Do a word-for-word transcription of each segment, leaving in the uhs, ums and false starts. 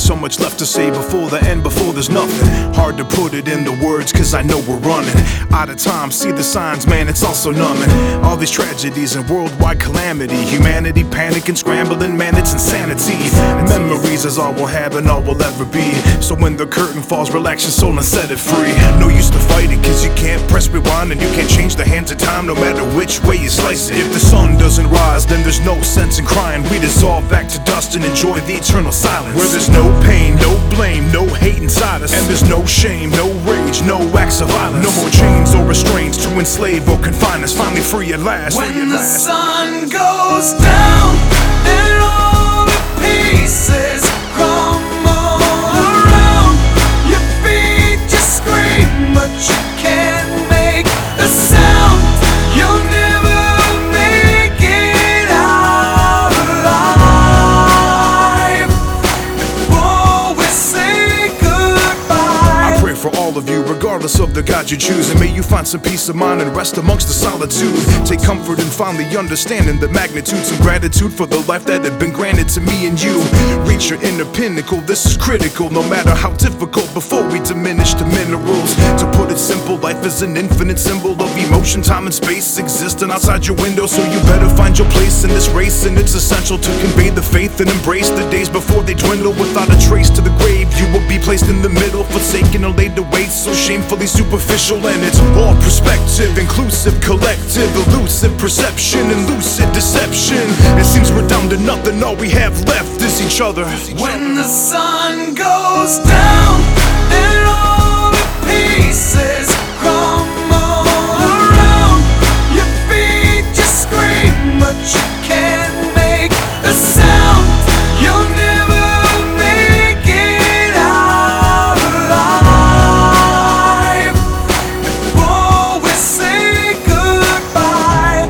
So much left to say before the end, before there's nothing. Hard to put it into words, cause I know we're running out of time. See the signs, man, it's also numbing. All these tragedies and worldwide calamity, humanity panicking, scrambling, man, it's insanity. Memories is all we'll have and all we'll ever be. So when the curtain falls, relax your soul and set it free. No use to fight it, cause you can't press rewind, and you can't change the hands of time no matter which way you slice it. If the sun doesn't rise, then there's no sense in crying. We dissolve back to dust and enjoy the eternal silence, where there's no pain, no blame, no hate inside us, and there's no shame, no rage, no acts of violence. No more chains or restraints to enslave or confine us. Finally free at last. When the sun goes down and all the pieces crumble around, your feet just scream, but you can't make a sound. You'll never make it out alive before we say goodbye. I pray for all of you, regardless of the God you choose, and may you find some peace of mind and rest amongst the solitude. Take comfort in finally understanding the magnitude, some gratitude for the life that had been granted to me and you. Reach your inner pinnacle, this is critical, no matter how difficult, before we diminish the minerals. To put it simple, life is an infinite symbol of emotion, time and space existing outside your window. So you better find your place in this race, and it's essential to convey the faith and embrace the days before they dwindle. Without a trace to the grave, you will be placed in the middle, forsaken or laid to waste, so shamefully superficial. And it's all perspective, inclusive, collective, elusive perception and lucid deception. It seems we're down to nothing, all we have left is each other. When the sun goes down and all the pieces crumble around, your feet just scream, but you can't make a sound. You'll never make it out alive before we say goodbye.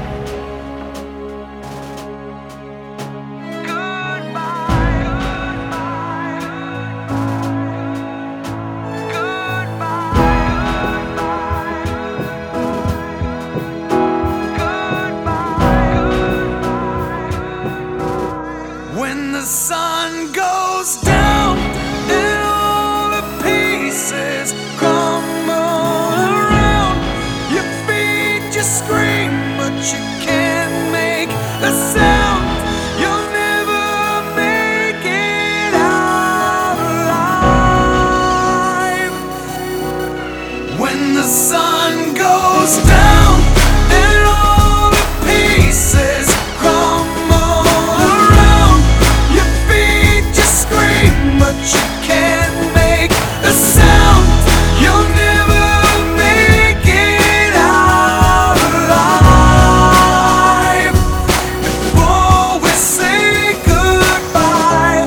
When the sun goes down and all the pieces crumble around, your feet just scream, but you can't make a sound. You'll never make it out alive. When the sun goes down and all the pieces crumble around, your feet just scream, but you can't make a sound. You'll never make it out alive before we say goodbye.